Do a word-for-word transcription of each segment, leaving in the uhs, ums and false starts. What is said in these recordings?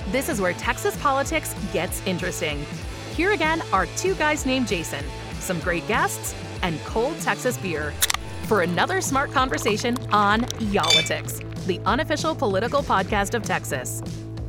This is where Texas politics gets interesting. Here again are two guys named Jason, some great guests, and cold Texas beer for another smart conversation on Y'all-itics, the unofficial political podcast of Texas.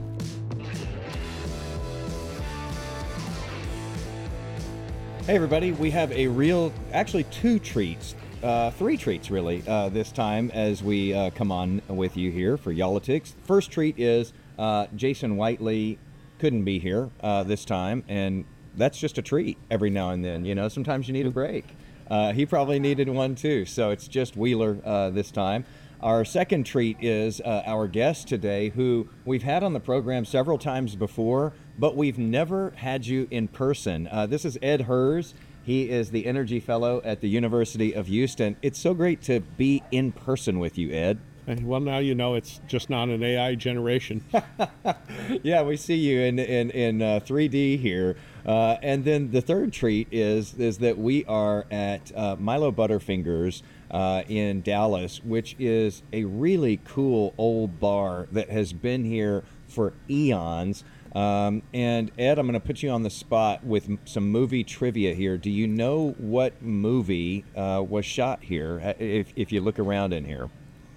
Hey everybody, we have a real, actually two treats, uh, three treats really, uh, this time as we uh, come on with you here for Y'all-itics. First treat is uh, Jason Whiteley couldn't be here uh, this time, and that's just a treat every now and then. You know, sometimes you need a break. Uh, he probably needed one too, so it's just Wheeler uh, this time. Our second treat is uh, our guest today, who we've had on the program several times before, but we've never had you in person. Uh, this is Ed Hers. He is the Energy Fellow at the University of Houston. It's so great to be in person with you, Ed. Well, now you know it's just not an A I generation. Yeah, we see you in in, in uh, three D here. Uh, and then the third treat is is that we are at uh, Milo Butterfingers uh, in Dallas, which is a really cool old bar that has been here for eons. Um, and Ed, I'm going to put you on the spot with m- some movie trivia here. Do you know what movie uh, was shot here, if, if you look around in here?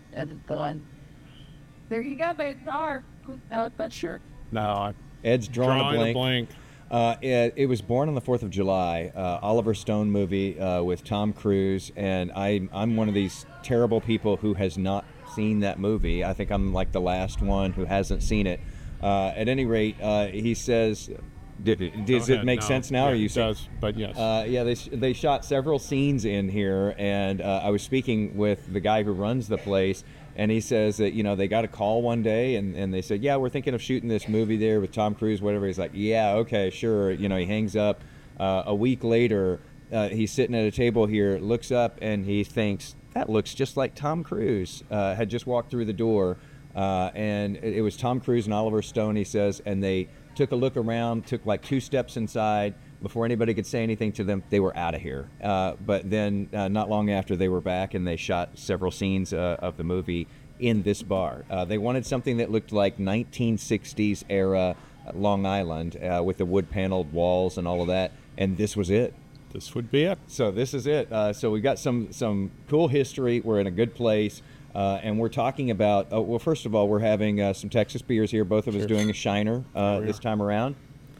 There you go, they are. No, but sure. No, I Ed's drawing, drawing a blank. a blank. Uh, it, it was born on the fourth of July, uh, Oliver Stone movie uh, with Tom Cruise, and I, I'm one of these terrible people who has not seen that movie. I think I'm like the last one who hasn't seen it. Uh, at any rate, uh, he says, did it, does Go it ahead. make No. sense now? Yeah, or you it say- does, but yes. Uh, yeah, they they shot several scenes in here, and uh, I was speaking with the guy who runs the place, and he says that, you know, they got a call one day, and, and they said, yeah, we're thinking of shooting this movie there with Tom Cruise, whatever. He's like, yeah, okay, sure. You know, he hangs up. Uh, a week later, uh, he's sitting at a table here, looks up, and he thinks, that looks just like Tom Cruise uh, had just walked through the door. Uh, and it, it was Tom Cruise and Oliver Stone, he says, and they took a look around, took like two steps inside. Before anybody could say anything to them, they were out of here. Uh, but then uh, not long after, they were back and they shot several scenes uh, of the movie in this bar. Uh, they wanted something that looked like nineteen sixties era Long Island uh, with the wood paneled walls and all of that. And this was it. This would be it. So this is it. Uh, so we got some, some cool history. We're in a good place. Uh, and we're talking about, oh, well, first of all, we're having uh, some Texas beers here. Both of us Cheers. doing a Shiner uh, we this are. time around.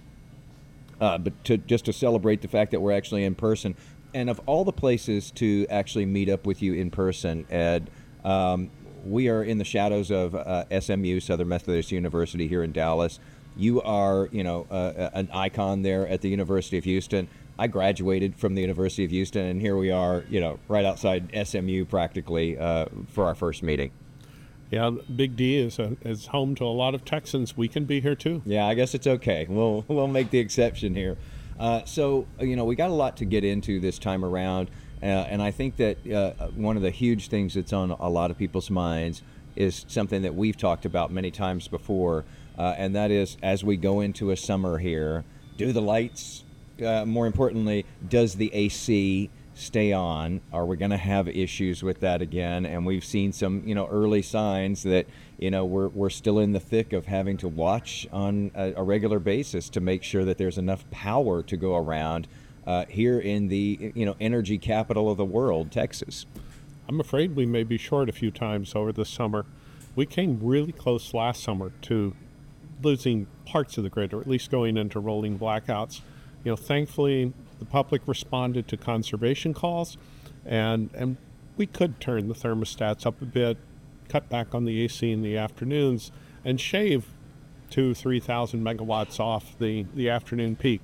Uh, but to just to celebrate the fact that we're actually in person. And of all the places to actually meet up with you in person, Ed, um, we are in the shadows of uh, S M U, Southern Methodist University here in Dallas. You are, you know, uh, an icon there at the University of Houston. I graduated from the University of Houston, and here we are, you know, right outside S M U practically uh, for our first meeting. Yeah, Big D is a, is home to a lot of Texans. We can be here too. Yeah, I guess it's okay. We'll we'll make the exception here. Uh, so, you know, we got a lot to get into this time around, uh, and I think that uh, one of the huge things that's on a lot of people's minds is something that we've talked about many times before, uh, and that is as we go into a summer here, do the lights, uh, more importantly, does the A C stay on? Are we going to have issues with that again? And we've seen some, you know, early signs that, you know, we're we're still in the thick of having to watch on a, a regular basis to make sure that there's enough power to go around uh, here in the, you know, energy capital of the world, Texas. I'm afraid we may be short a few times over the summer. We came really close last summer to losing parts of the grid, or at least going into rolling blackouts. You know, thankfully, the public responded to conservation calls, and and we could turn the thermostats up a bit, cut back on the A C in the afternoons, and shave two, three thousand megawatts off the, the afternoon peak.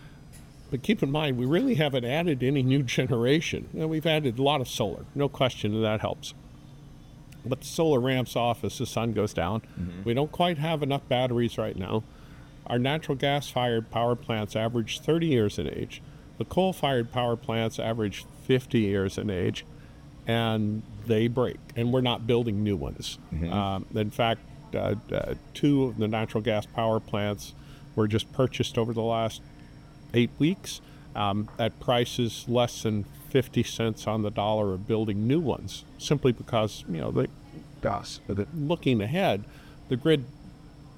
But keep in mind, we really haven't added any new generation. You know, we've added a lot of solar, no question, and that helps. But the solar ramps off as the sun goes down. Mm-hmm. We don't quite have enough batteries right now. Our natural gas-fired power plants average thirty years in age. The coal-fired power plants average fifty years in age, and they break, and we're not building new ones. Mm-hmm. Um, in fact, uh, uh, two of the natural gas power plants were just purchased over the last eight weeks um, at prices less than fifty cents on the dollar of building new ones, simply because, you know, they, gosh, looking ahead, the grid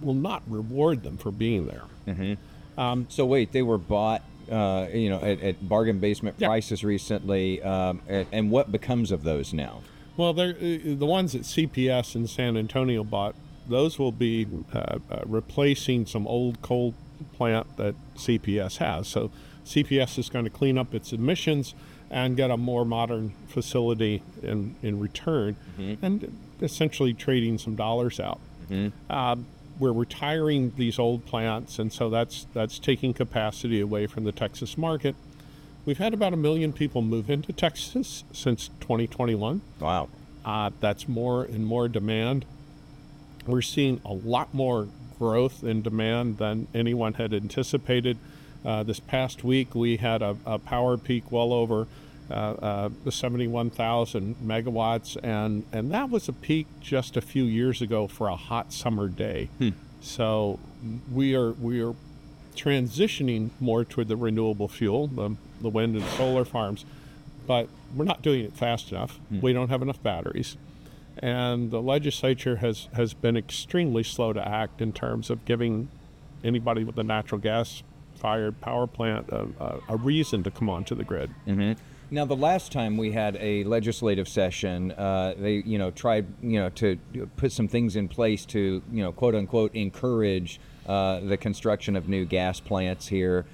will not reward them for being there. Mm-hmm. Um, so wait, they were bought, uh, you know, at, at bargain basement Yeah. prices recently, um, and, and what becomes of those now? Well, they're, uh, the ones that C P S in San Antonio bought, those will be uh, uh, replacing some old coal plant that C P S has. So C P S is going to clean up its emissions and get a more modern facility in, in return, mm-hmm. and essentially trading some dollars out. Mm-hmm. Uh, we're retiring these old plants, and so that's that's taking capacity away from the Texas market. We've had about a million people move into Texas since twenty twenty-one. Wow. Uh, that's more and more demand. We're seeing a lot more growth in demand than anyone had anticipated. Uh, this past week, we had a, a power peak well over uh, uh, the seventy-one thousand megawatts, and, and that was a peak just a few years ago for a hot summer day. Hmm. So we are we are transitioning more toward the renewable fuel, the, the wind and solar farms, but we're not doing it fast enough. Hmm. We don't have enough batteries. And the legislature has, has been extremely slow to act in terms of giving anybody with a natural gas-fired power plant a, a, a reason to come onto the grid. Mm-hmm. Now, the last time we had a legislative session, uh, they, you know, tried, you know, to put some things in place to, you know, quote unquote, encourage uh, the construction of new gas plants here.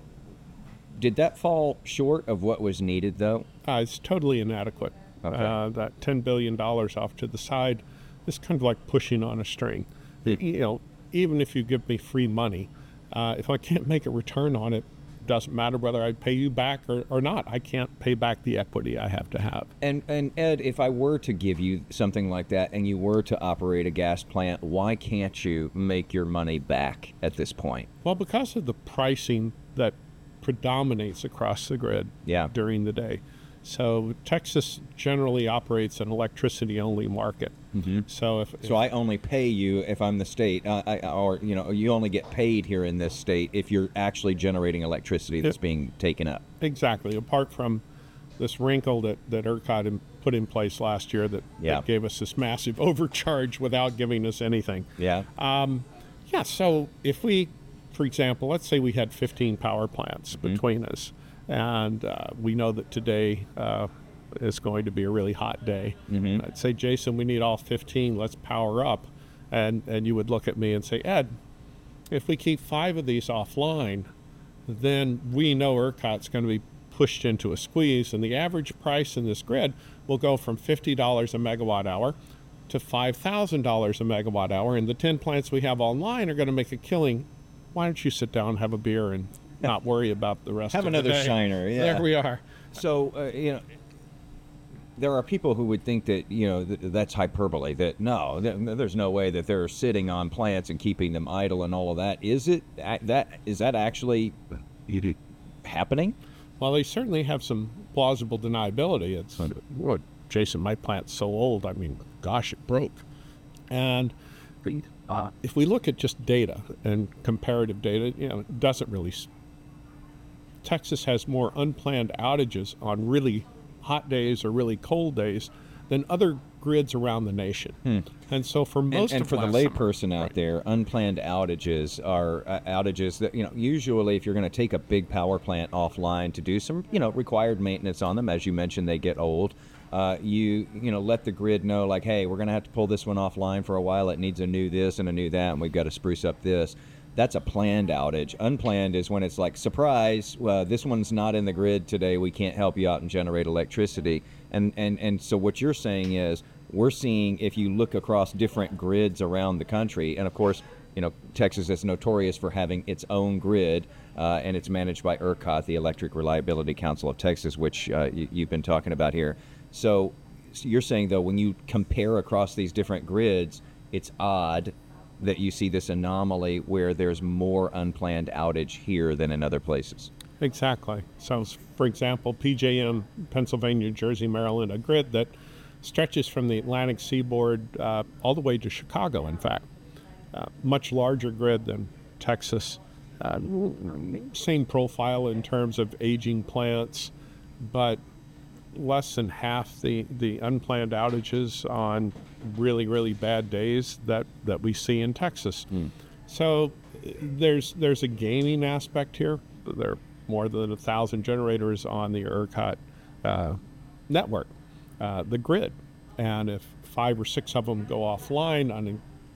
Did that fall short of what was needed, though? Uh, it's totally inadequate. Okay. Uh, that ten billion dollars off to the side is kind of like pushing on a string. Mm. You know, even if you give me free money, uh, if I can't make a return on it, doesn't matter whether I pay you back or, or not. I can't pay back the equity I have to have. And, and Ed, if I were to give you something like that and you were to operate a gas plant, why can't you make your money back at this point? Well, because of the pricing that predominates across the grid yeah. during the day. So Texas generally operates an electricity-only market. Mm-hmm. So if so, if, I only pay you if I'm the state, uh, I, or you know, you only get paid here in this state if you're actually generating electricity that's it, being taken up. Exactly. Apart from this wrinkle that that ERCOT in, put in place last year that, yeah. that gave us this massive overcharge without giving us anything. Yeah. Um, yeah. So if we, for example, let's say we had fifteen power plants mm-hmm. between us. And uh, we know that today uh, is going to be a really hot day. Mm-hmm. I'd say, Jason, we need all fifteen. Let's power up. And and you would look at me and say, Ed, if we keep five of these offline, then we know ERCOT's going to be pushed into a squeeze. And the average price in this grid will go from fifty dollars a megawatt hour to five thousand dollars a megawatt hour. And the ten plants we have online are going to make a killing. Why don't you sit down and have a beer and not worry about the rest Have of another the day. shiner, yeah. There we are. So, uh, you know, there are people who would think that, you know, th- that's hyperbole, that no, th- there's no way that they're sitting on plants and keeping them idle and all of that. Is it, that, is that actually happening? Well, they certainly have some plausible deniability. It's, well, Jason, my plant's so old, I mean, gosh, it broke. And uh, if we look at just data and comparative data, you know, it doesn't really... Texas has more unplanned outages on really hot days or really cold days than other grids around the nation. Hmm. And so for most and, and of for the last layperson summer, out right. there, unplanned outages are uh, outages that, you know, usually if you're going to take a big power plant offline to do some, you know, required maintenance on them, as you mentioned, they get old. Uh, you you know let the grid know, like, hey, we're going to have to pull this one offline for a while. It needs a new this and a new that, and we've got to spruce up this. That's a planned outage. Unplanned is when it's like, surprise, well, this one's not in the grid today. We can't help you out and generate electricity. And, and, and so what you're saying is we're seeing, if you look across different grids around the country, and of course, you know, Texas is notorious for having its own grid, uh, and it's managed by ERCOT, the Electric Reliability Council of Texas, which uh, you, you've been talking about here. So, so you're saying, though, when you compare across these different grids, it's odd that you see this anomaly where there's more unplanned outage here than in other places. Exactly. So, for example, P J M, Pennsylvania, Jersey, Maryland, a grid that stretches from the Atlantic seaboard uh, all the way to Chicago, in fact. Uh, much larger grid than Texas. Uh, same profile in terms of aging plants, but less than half the, the unplanned outages on really, really bad days that, that we see in Texas. Mm. So there's there's a gaming aspect here. There are more than a thousand generators on the ERCOT uh, network, uh, the grid. And if five or six of them go offline on,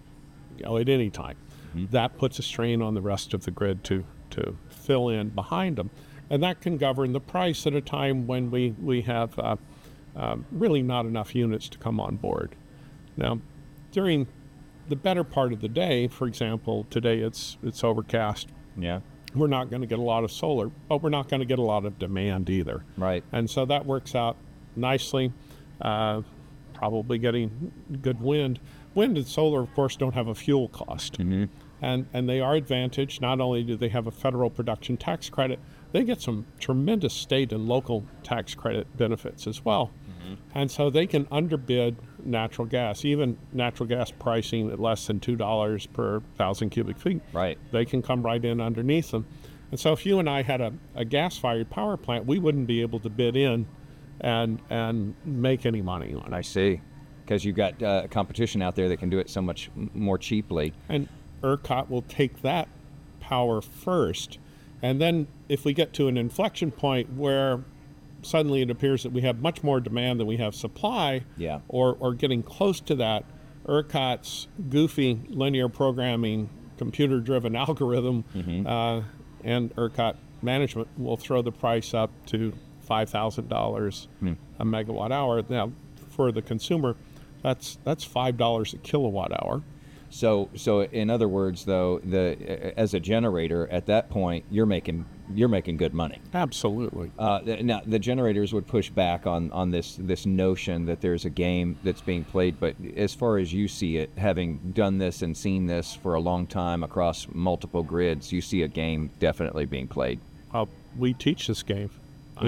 you know, at any time, mm-hmm. that puts a strain on the rest of the grid to, to fill in behind them. And that can govern the price at a time when we, we have uh, uh, really not enough units to come on board. Now, during the better part of the day, for example, today it's it's overcast. Yeah. We're not going to get a lot of solar, but we're not going to get a lot of demand either. Right. And so that works out nicely. Uh, probably getting good wind. Wind and solar, of course, don't have a fuel cost. Mm-hmm. And and they are advantaged. Not only do they have a federal production tax credit, they get some tremendous state and local tax credit benefits as well. Mm-hmm. And so they can underbid natural gas, even natural gas pricing at less than two dollars per thousand cubic feet. Right. They can come right in underneath them. And so if you and I had a, a gas-fired power plant, we wouldn't be able to bid in and and make any money on it. I see. Because you've got uh, competition out there that can do it so much m- more cheaply. And ERCOT will take that power first. And then if we get to an inflection point where suddenly it appears that we have much more demand than we have supply, yeah. or, or getting close to that, ERCOT's goofy linear programming, computer-driven algorithm, mm-hmm. uh, and ERCOT management will throw the price up to five thousand dollars mm. a megawatt hour. Now, for the consumer, that's that's five dollars a kilowatt hour. So, so in other words, though, the as a generator at that point, you're making you're making good money. Absolutely. Uh, now, the generators would push back on, on this this notion that there's a game that's being played. But as far as you see it, having done this and seen this for a long time across multiple grids, you see a game definitely being played. Uh, we teach this game. I,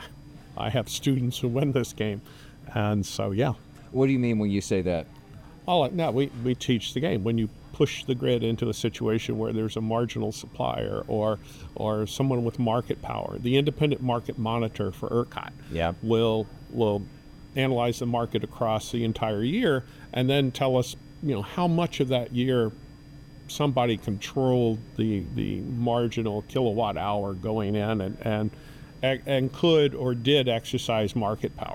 I have students who win this game, and so yeah. What do you mean when you say that? Oh, no, we, we teach the game. When you push the grid into a situation where there's a marginal supplier or or someone with market power, the independent market monitor for ERCOT yeah. will will analyze the market across the entire year and then tell us, you know, how much of that year somebody controlled the the marginal kilowatt hour going in and and and could or did exercise market power.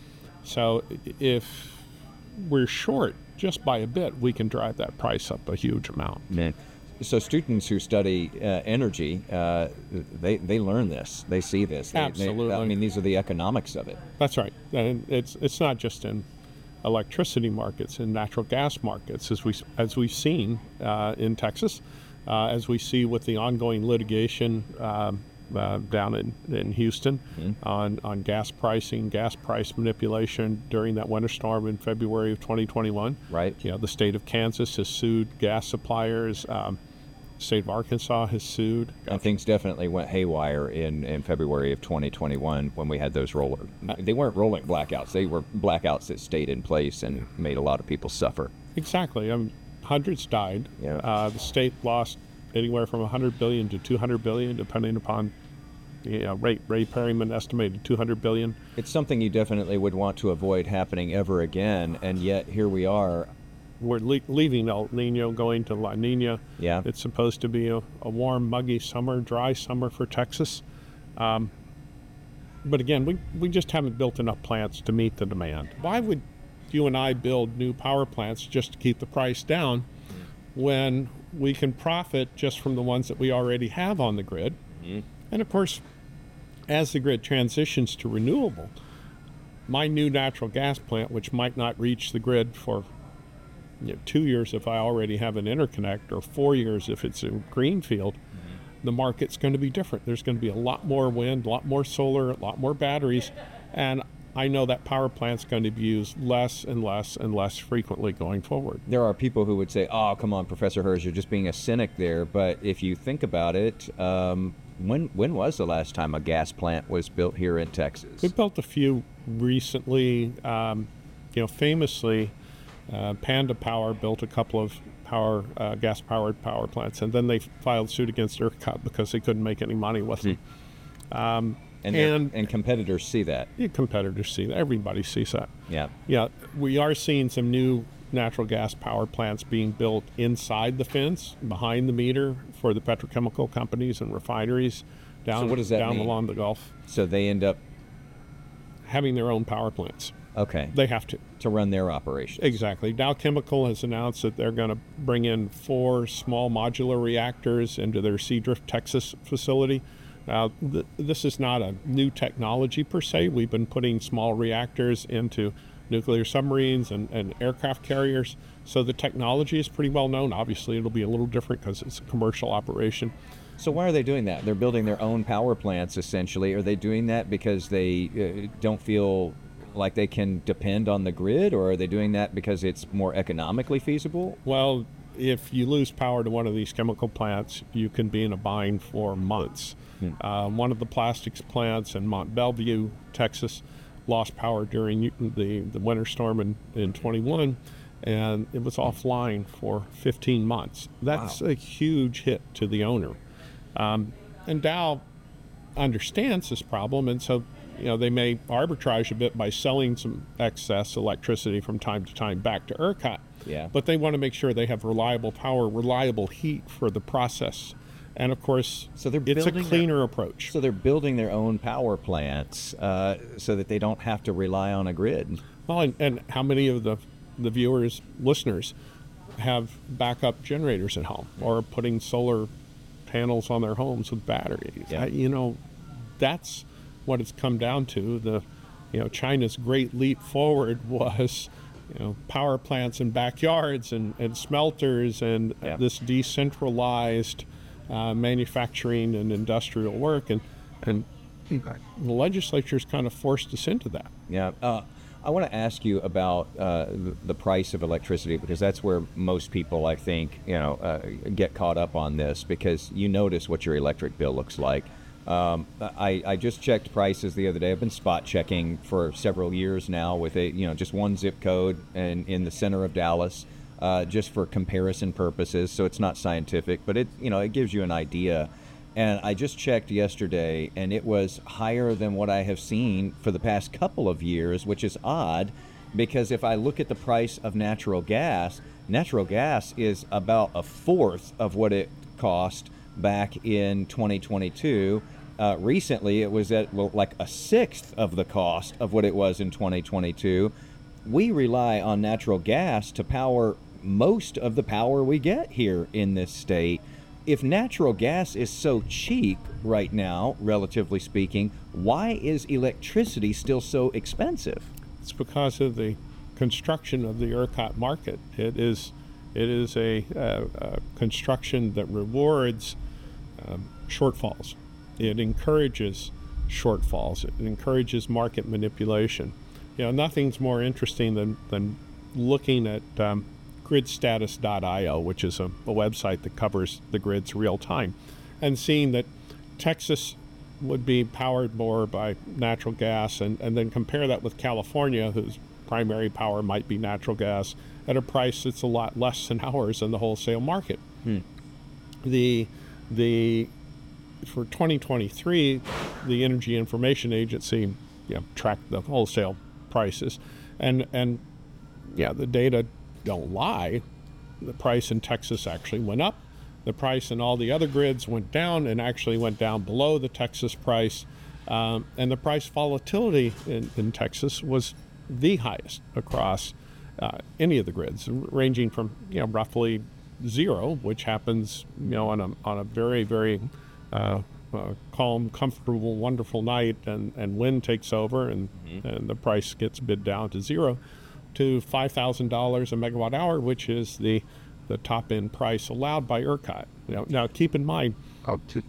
So if we're short just by a bit, we can drive that price up a huge amount. Man. So students who study uh, energy, uh, they they learn this, they see this. They, Absolutely. They, I mean, these are the economics of it. That's right, and it's it's not just in electricity markets, in natural gas markets, as we as we've seen uh, in Texas, uh, as we see with the ongoing litigation um, uh, down in, in Houston mm-hmm. on, on gas pricing, gas price manipulation during that winter storm in February of twenty twenty-one. Right. You know, the state of Kansas has sued gas suppliers. Um, the state of Arkansas has sued. And things definitely went haywire in, in February of twenty twenty-one when we had those roller. They weren't rolling blackouts. They were blackouts that stayed in place and made a lot of people suffer. Exactly. Um, hundreds died. Yeah. Uh, the state lost anywhere from one hundred billion dollars to two hundred billion dollars, depending upon, you know, Ray, Ray Perryman estimated two hundred billion dollars. It's something you definitely would want to avoid happening ever again, and yet here we are. We're le- leaving El Nino, going to La Nina. Yeah. It's supposed to be a, a warm, muggy summer, dry summer for Texas. Um, but again, we, we just haven't built enough plants to meet the demand. Why would you and I build new power plants just to keep the price down when we can profit just from the ones that we already have on the grid? Mm-hmm. And of course, as the grid transitions to renewable, my new natural gas plant, which might not reach the grid for you know, two years if I already have an interconnect, or four years if it's a greenfield, mm-hmm. the market's going to be different. There's going to be a lot more wind, a lot more solar, a lot more batteries, and I know that power plant's going to be used less and less and less frequently going forward. There are people who would say, oh, come on, Professor Herz, you're just being a cynic there. But if you think about it, um, when when was the last time a gas plant was built here in Texas? We built a few recently. Um, you know, famously, uh, Panda Power built a couple of power uh, gas-powered power plants, and then they filed suit against ERCOT because they couldn't make any money with them. Um, And And- and competitors see that. Your competitors see that. Everybody sees that. Yeah. Yeah, we are seeing some new natural gas power plants being built inside the fence, behind the meter, for the petrochemical companies and refineries down, So what does that down mean? along the Gulf, So they end up having their own power plants. okay They have to. to run their operations. Exactly. Dow Chemical has announced that they're going to bring in four small modular reactors into their Seadrift, Texas facility. Now, th- this is not a new technology per se. We've been putting small reactors into nuclear submarines and, and aircraft carriers. So the technology is pretty well known. Obviously, it'll be a little different because it's a commercial operation. So why are they doing that? They're building their own power plants essentially. Are they doing that because they uh, don't feel like they can depend on the grid, or are they doing that because it's more economically feasible? Well, if you lose power to one of these chemical plants, you can be in a bind for months. Hmm. Uh, one of the plastics plants in Mont Belvieu, Texas, lost power during the, the winter storm in, in twenty-one, and it was offline for fifteen months. That's Wow. a huge hit to the owner. Um, and Dow understands this problem, and so you know they may arbitrage a bit by selling some excess electricity from time to time back to ERCOT. Yeah. But they want to make sure they have reliable power, reliable heat for the process. And of course, So they're it's a building cleaner their- approach. So they're building their own power plants uh, so that they don't have to rely on a grid. Well, and, and how many of the, the viewers, listeners, have backup generators at home or are putting solar panels on their homes with batteries? Yeah. I, you know, that's what it's come down to. The, you know, China's great leap forward was, you know, power plants in backyards and, and smelters and Yeah. this decentralized uh, manufacturing and industrial work, and and the legislature's kind of forced us into that. Yeah. Uh, I want to ask you about uh, the, the price of electricity, because that's where most people, I think, you know, uh, get caught up on this, because you notice what your electric bill looks like. Um, I, I just checked prices the other day. I've been spot checking for several years now with a, you know, just one zip code and in the center of Dallas, uh, just for comparison purposes. So it's not scientific, but it, you know, it gives you an idea. And I just checked yesterday, and it was higher than what I have seen for the past couple of years, which is odd, because if I look at the price of natural gas, natural gas is about a fourth of what it cost back in twenty twenty-two. Uh, recently, it was at well, like a sixth of the cost of what it was in twenty twenty-two. We rely on natural gas to power most of the power we get here in this state. If natural gas is so cheap right now, relatively speaking, why is electricity still so expensive? It's because of the construction of the ERCOT market. It is, it is a, uh, a construction that rewards um, shortfalls. It encourages shortfalls. It encourages market manipulation. You know, nothing's more interesting than, than looking at um, grid status dot i o, which is a, a website that covers the grids real time, and seeing that Texas would be powered more by natural gas, and, and then compare that with California, whose primary power might be natural gas, at a price that's a lot less than ours in the wholesale market. Hmm. The the for twenty twenty-three, the Energy Information Agency, you know, tracked the wholesale prices, and and yeah, the data don't lie. The price in Texas actually went up. The price in all the other grids went down, and actually went down below the Texas price. Um, and the price volatility in, in Texas was the highest across uh, any of the grids, ranging from you know roughly zero, which happens you know on a on a very very uh, uh, calm, comfortable, wonderful night, and, and wind takes over, and, mm-hmm. and the price gets bid down to zero, to five thousand dollars a megawatt hour, which is the the top end price allowed by ERCOT. Now, now keep in mind, Oh, to,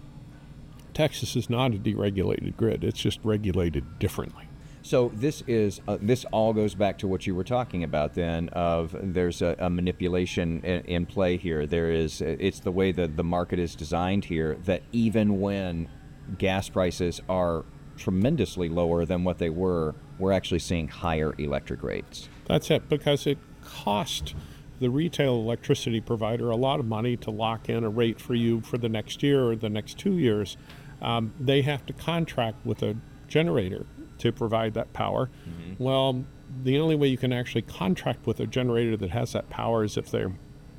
Texas is not a deregulated grid. It's just regulated differently. So this is uh, this all goes back to what you were talking about then, of there's a, a manipulation in, in play here. There is, it's the way that the market is designed here, that even when gas prices are tremendously lower than what they were, we're actually seeing higher electric rates. That's it, because it cost the retail electricity provider a lot of money to lock in a rate for you for the next year or the next two years. Um, they have to contract with a generator to provide that power. Mm-hmm. Well, the only way you can actually contract with a generator that has that power is if they're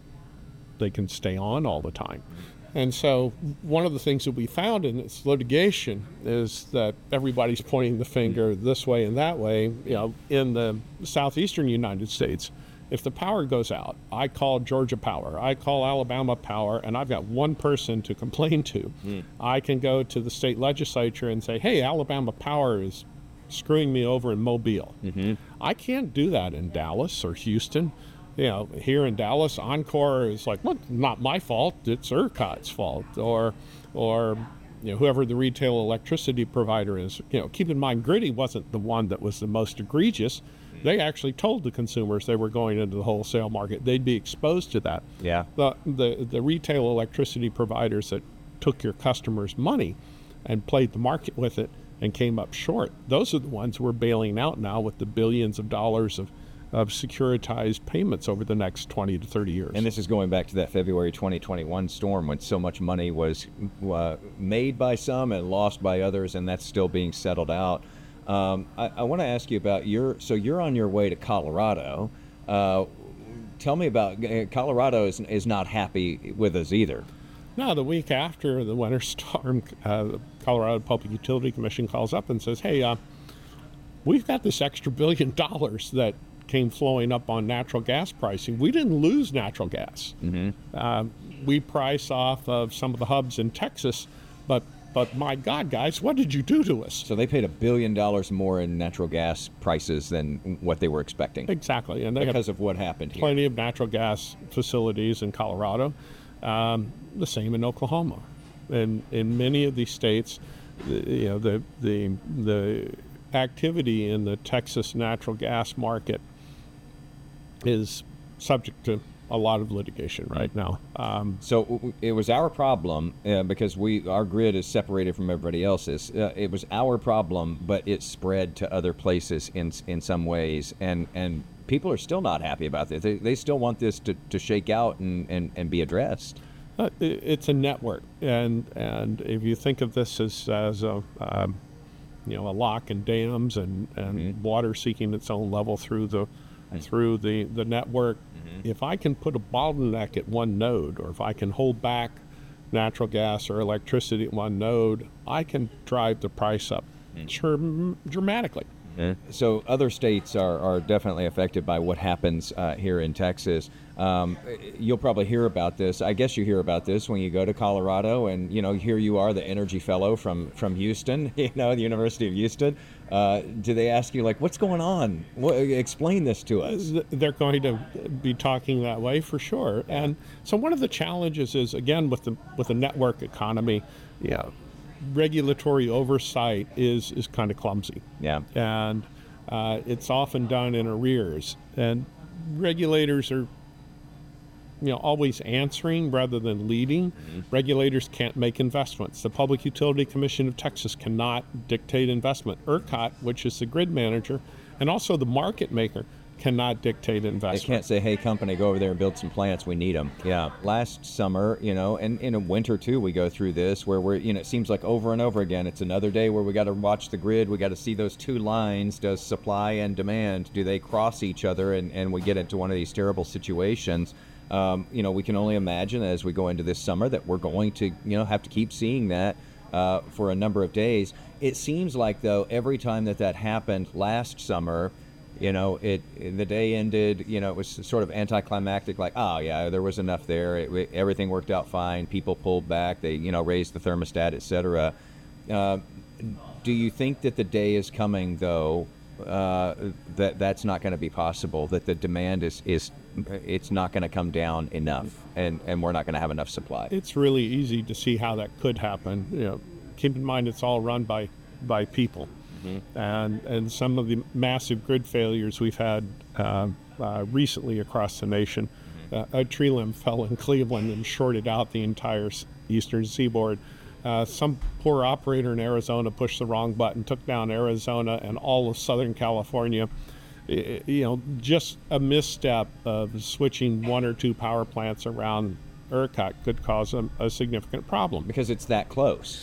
they can stay on all the time. And so one of the things that we found in this litigation is that everybody's pointing the finger this way and that way. You know, in the southeastern United States, if the power goes out, I call Georgia Power, I call Alabama Power, and I've got one person to complain to. Mm. I can go to the state legislature and say, hey, Alabama Power is screwing me over in Mobile. Mm-hmm. I can't do that in Dallas or Houston. You know, here in Dallas, Encore is like, look, not my fault, it's ERCOT's fault, or, or, you know, whoever the retail electricity provider is. You know, keep in mind, Griddy wasn't the one that was the most egregious. They actually told the consumers they were going into the wholesale market. They'd be exposed to that. Yeah. The the, the retail electricity providers that took your customers' money and played the market with it and came up short, those are the ones we're bailing out now with the billions of dollars of of securitized payments over the next twenty to thirty years. And this is going back to that February twenty twenty-one storm when so much money was uh, made by some and lost by others, and that's still being settled out. Um, I, I want to ask you about your, so you're on your way to Colorado. Uh, tell me about, Colorado is, is not happy with us either. No, the week after the winter storm, uh, the Colorado Public Utility Commission calls up and says, hey, uh, we've got this extra billion dollars that came flowing up on natural gas pricing. We didn't lose natural gas. Mm-hmm. Uh, we price off of some of the hubs in Texas, but but my God, guys, what did you do to us? So they paid a billion dollars more in natural gas prices than what they were expecting. Exactly, and they because have of what happened here. Plenty of natural gas facilities in Colorado. Um, the same in Oklahoma, and in many of these states, the, you know, the the the activity in the Texas natural gas market is subject to a lot of litigation right now. Um, so it was our problem uh, because we our grid is separated from everybody else's. Uh, it was our problem, but it spread to other places in in some ways, and and people are still not happy about this. They, they still want this to, to shake out and, and, and be addressed. Uh, it's a network, and and if you think of this as as a um, you know a lock and dams and, and mm-hmm. water seeking its own level through the mm-hmm. through the the network, mm-hmm. if I can put a bottleneck at one node, or if I can hold back natural gas or electricity at one node, I can drive the price up mm-hmm. dramatically. Mm-hmm. So other states are, are definitely affected by what happens uh, here in Texas. Um, you'll probably hear about this. I guess you hear about this when you go to Colorado, and you know here you are, the energy fellow from from Houston, you know, the University of Houston. Uh, do they ask you like, what's going on? What, explain this to us. They're going to be talking that way for sure. And so one of the challenges is, again, with the with the network economy, yeah, regulatory oversight is is kind of clumsy. Yeah, and uh, it's often done in arrears, and regulators are, you know, always answering rather than leading. Mm-hmm. Regulators can't make investments. The Public Utility Commission of Texas cannot dictate investment. ERCOT, which is the grid manager, and also the market maker, cannot dictate investment. They can't say, hey, company, go over there and build some plants. We need them. Yeah. Last summer, you know, and in a winter, too, we go through this where we're, you know, it seems like over and over again, it's another day where we got to watch the grid. We got to see those two lines. Does supply and demand, do they cross each other? And, and we get into one of these terrible situations. Um, you know, we can only imagine as we go into this summer that we're going to, you know, have to keep seeing that uh, for a number of days. It seems like, though, every time that that happened last summer, you know, it the day ended, you know, it was sort of anticlimactic, like, oh, yeah, there was enough there. It, everything worked out fine. People pulled back. They, you know, raised the thermostat, et cetera. Uh, do you think that the day is coming, though, uh, that that's not going to be possible, that the demand is, is it's not going to come down enough, and, and we're not going to have enough supply? It's really easy to see how that could happen. You know, keep in mind it's all run by, by people. Mm-hmm. And and some of the massive grid failures we've had uh, uh, recently across the nation. Mm-hmm. Uh, a tree limb fell in Cleveland and shorted out the entire eastern seaboard. Uh, some poor operator in Arizona pushed the wrong button, took down Arizona and all of Southern California. It, you know, just a misstep of switching one or two power plants around ERCOT could cause a, a significant problem. Because it's that close.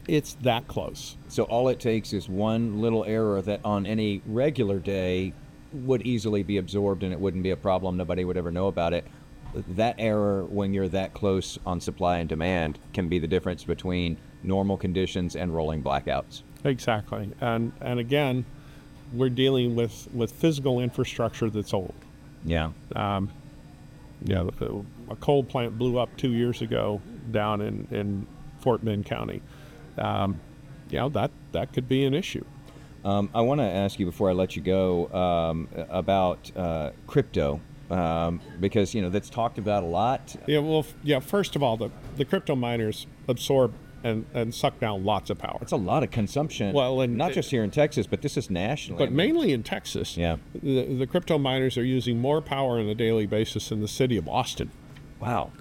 It's that close. So all it takes is one little error that on any regular day would easily be absorbed and it wouldn't be a problem. Nobody would ever know about it. That error, when you're that close on supply and demand, can be the difference between normal conditions and rolling blackouts. Exactly. And and again, we're dealing with, with physical infrastructure that's old. Yeah. Um, yeah, a coal plant blew up two years ago down in, in Fort Bend County. Um, you know, that, that could be an issue. Um, I want to ask you before I let you go um, about uh, crypto, um, because, you know, that's talked about a lot. Yeah, well, f- yeah, first of all, the, the crypto miners absorb and, and suck down lots of power. It's a lot of consumption, Well, and not it- just here in Texas, but this is nationally. But I mean, mainly in Texas, Yeah. the, the crypto miners are using more power on a daily basis than the city of Austin. wow.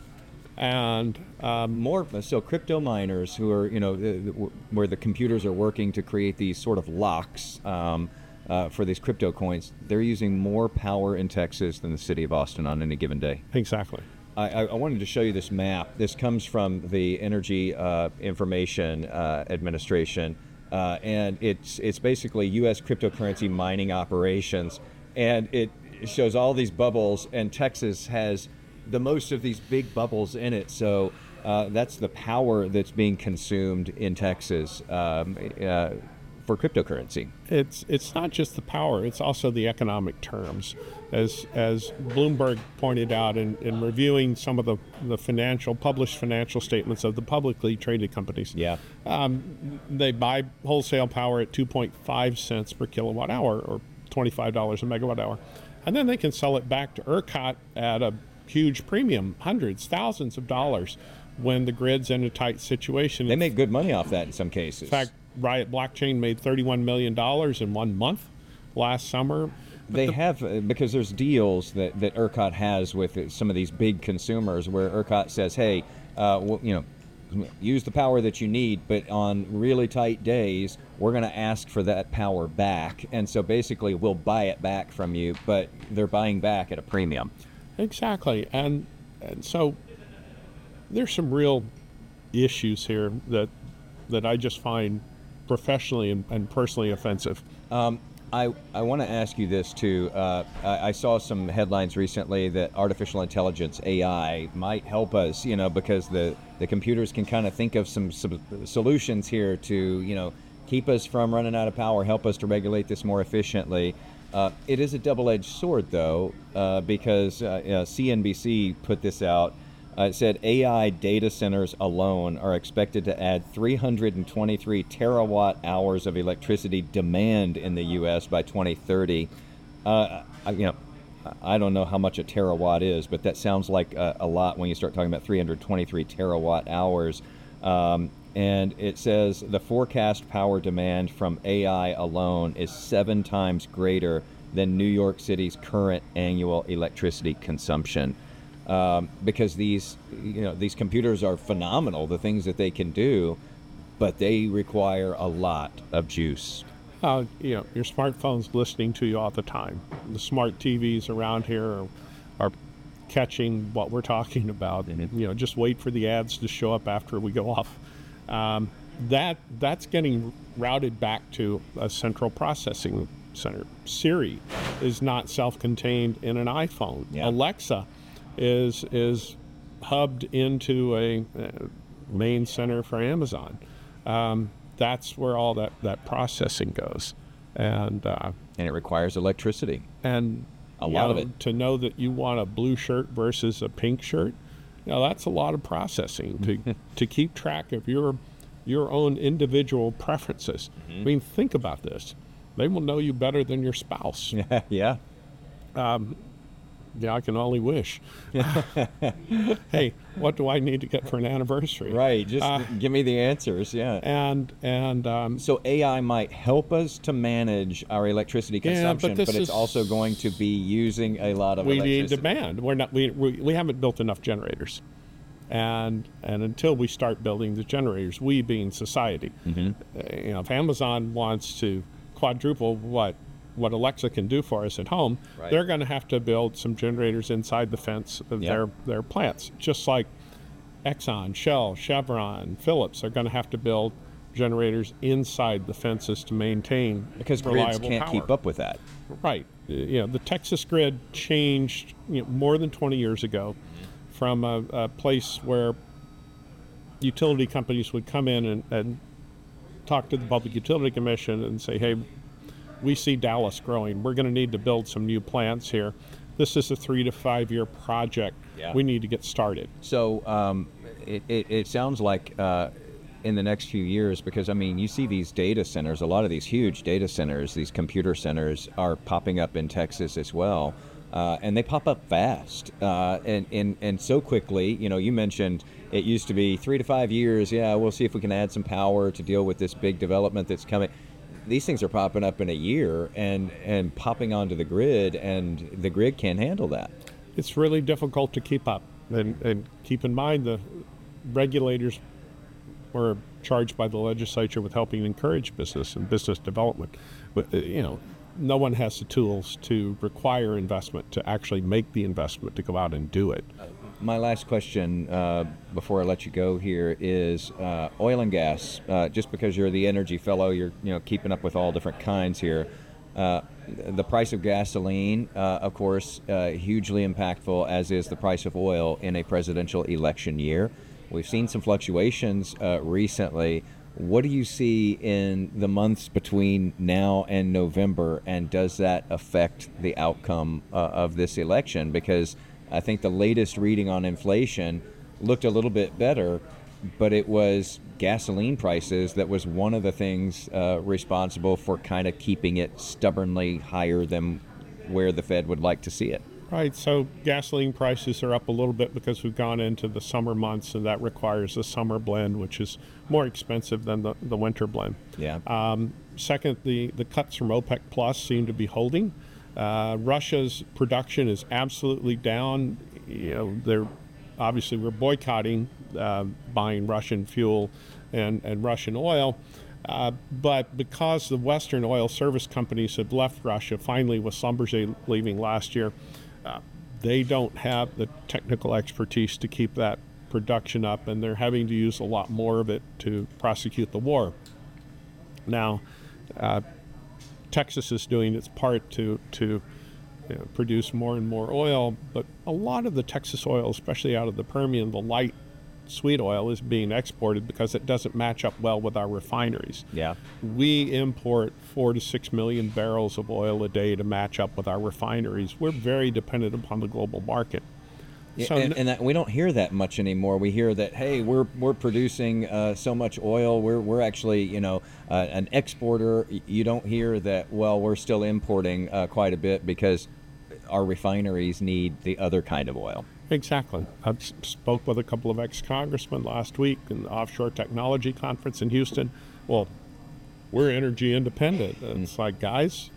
And um, More so, crypto miners who are, you know, the- the- where the computers are working to create these sort of locks um, uh, for these crypto coins, they're using more power in Texas than the city of Austin on any given day. exactly. I, I I wanted to show you this map. This comes from the Energy uh, Information uh, Administration, uh, and it's it's basically U S cryptocurrency mining operations, and it shows all these bubbles, and Texas has the most of these big bubbles in it. So uh, that's the power that's being consumed in Texas um, uh, for cryptocurrency. It's it's not just the power; it's also the economic terms, as as Bloomberg pointed out in, in reviewing some of the, the financial published financial statements of the publicly traded companies. Yeah. Um, they buy wholesale power at two point five cents per kilowatt hour, or twenty-five dollars a megawatt hour, and then they can sell it back to ERCOT at a huge premium, hundreds, thousands of dollars, when the grid's in a tight situation. They make good money off that in some cases. In fact, Riot Blockchain made thirty-one million dollars in one month last summer. They have, uh, because there's deals that, that ERCOT has with uh, some of these big consumers where ERCOT says, hey, uh, well, you know, use the power that you need, but on really tight days, we're going to ask for that power back. And so basically, we'll buy it back from you, but they're buying back at a premium. Exactly. And, and so there's some real issues here that that I just find professionally and, and personally offensive. Um, I, I want to ask you this too. Uh, I, I saw some headlines recently that artificial intelligence, A I, might help us, you know, because the, the computers can kind of think of some, some solutions here to, you know, keep us from running out of power, help us to regulate this more efficiently. Uh, it is a double-edged sword, though, uh, because uh, you know, C N B C put this out. Uh, it said A I data centers alone are expected to add three hundred twenty-three terawatt hours of electricity demand in the U S by twenty thirty. Uh, I, you know, I don't know how much a terawatt is, but that sounds like a, a lot when you start talking about three hundred twenty-three terawatt hours. Um, and it says the forecast power demand from A I alone is seven times greater than New York City's current annual electricity consumption. Um, because these, you know, these computers are phenomenal, the things that they can do, but they require a lot of juice. Uh, you know, your smartphone's listening to you all the time. The smart T Vs around here are, are catching what we're talking about. And, you know, just wait for the ads to show up after we go off. Um, that that's getting routed back to a central processing center. Siri is not self-contained in an iPhone. Yeah. Alexa is is hubbed into a, a main center for Amazon. Um, that's where all that, that processing goes, and uh, And it requires electricity. and A you lot of know, it. to know that you want a blue shirt versus a pink shirt. You know, that's a lot of processing to to keep track of your your own individual preferences. Mm-hmm. I mean, think about this. They will know you better than your spouse. Yeah. Yeah, I can only wish. Hey, what do I need to get for an anniversary? Right. Just Uh, give me the answers. Yeah. And and um, So A I might help us to manage our electricity Yeah, but consumption, but, this it's is- also going to be using a lot of we need electricity. demand. We're not. We, we we haven't built enough generators, and and until we start building the generators, we being society, Mm-hmm. uh, you know, if Amazon wants to quadruple what what Alexa can do for us at home, Right. they're going to have to build some generators inside the fence of Yep. their their plants, just like Exxon, Shell, Chevron, Phillips are going to have to build generators inside the fences to maintain Because reliable grids can't power. keep up with that. Right. Uh, You know, the Texas grid changed you know, more than twenty years ago from a, a place where utility companies would come in and, and talk to the Public Utility Commission and say, hey, we see Dallas growing. We're going to need to build some new plants here. This is a three to five year project. Yeah. We need to get started. So um, it, it, it sounds like uh, in the next few years, because I mean, you see these data centers, a lot of these huge data centers, these computer centers are popping up in Texas as well. Uh, and they pop up fast uh, and, and, and so quickly. You know, you mentioned it used to be three to five years. Yeah, we'll see if we can add some power to deal with this big development that's coming. These things are popping up in a year and, and popping onto the grid, and the grid can't handle that. It's really difficult to keep up. And, and keep in mind, the regulators were charged by the legislature with helping encourage business and business development. But, uh, you know, no one has the tools to require investment, to actually make the investment, to go out and do it. My last question uh, before I let you go here is uh, oil and gas. Uh, just because you're the energy fellow, you're you know keeping up with all different kinds here. Uh, the price of gasoline, uh, of course, uh, hugely impactful, as is the price of oil in a presidential election year. We've seen some fluctuations uh, recently. What do you see in the months between now and November, and does that affect the outcome uh, of this election? Because I think the latest reading on inflation looked a little bit better, but it was gasoline prices that was one of the things uh, responsible for kind of keeping it stubbornly higher than where the Fed would like to see it. Right, so gasoline prices are up a little bit because we've gone into the summer months, and that requires a summer blend, which is more expensive than the, the winter blend. Yeah. Um, second, the, the cuts from OPEC Plus seem to be holding. Uh, Russia's production is absolutely down. You know, they're obviously we're boycotting uh, buying Russian fuel and, and Russian oil. Uh, but because the Western oil service companies have left Russia, finally with Schlumberger leaving last year, uh, they don't have the technical expertise to keep that production up, and they're having to use a lot more of it to prosecute the war. Now, uh, Texas is doing its part to to you know, produce more and more oil, but a lot of the Texas oil, especially out of the Permian, the light sweet oil, is being exported because it doesn't match up well with our refineries. Yeah. We import four to six million barrels of oil a day to match up with our refineries. We're very dependent upon the global market. Yeah, So and, n- and that, we don't hear that much anymore. We hear that, hey, we're we're producing uh, so much oil. We're we're actually, you know, uh, an exporter. Y- You don't hear that. Well, we're still importing uh, quite a bit because our refineries need the other kind of oil. Exactly. I s- spoke with a couple of ex-congressmen last week in the Offshore Technology Conference in Houston. Well, we're energy independent. And it's like, guys,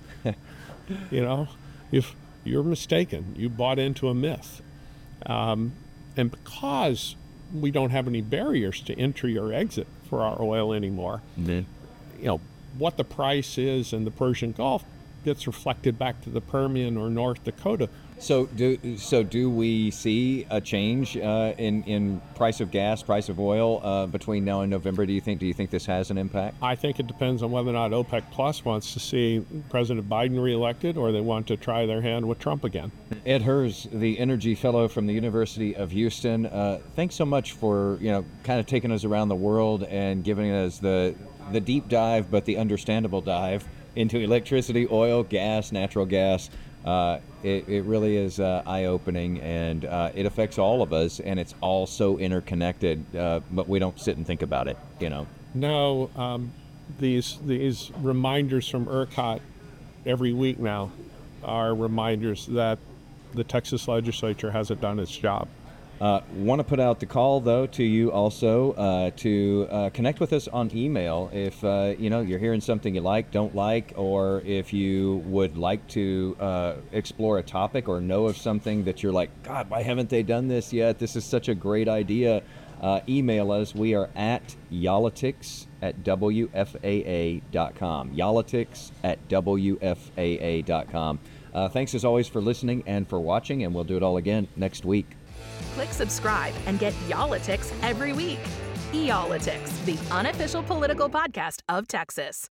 you know, if you're mistaken, you bought into a myth. Um, and because we don't have any barriers to entry or exit for our oil anymore, Mm-hmm. you know, what the price is in the Persian Gulf gets reflected back to the Permian or North Dakota. So do so do we see a change uh, in in price of gas, price of oil uh, between now and November? Do you think? Do you think this has an impact? I think it depends on whether or not OPEC Plus wants to see President Biden reelected, or they want to try their hand with Trump again. Ed Hers, the Energy Fellow from the University of Houston. Uh, thanks so much for you know kind of taking us around the world and giving us the the deep dive, but the understandable dive into electricity, oil, gas, natural gas. Uh, it, it really is uh, eye-opening, and uh, it affects all of us, and it's all so interconnected, uh, but we don't sit and think about it, you know. No, um, these these reminders from ERCOT every week now are reminders that the Texas legislature hasn't done its job. Uh, want to put out the call, though, to you also uh, to uh, connect with us on email if uh, you know you're hearing something you like, don't like, or if you would like to uh, explore a topic or know of something that you're like, God, why haven't they done this yet? This is such a great idea. Uh, email us. We are at yolitics at W F A A dot com. Yolitics at W F A A dot com. Uh, thanks as always for listening and for watching, and we'll do it all again next week. Click subscribe and get Yolitics every week. Y'all-itics, the unofficial political podcast of Texas.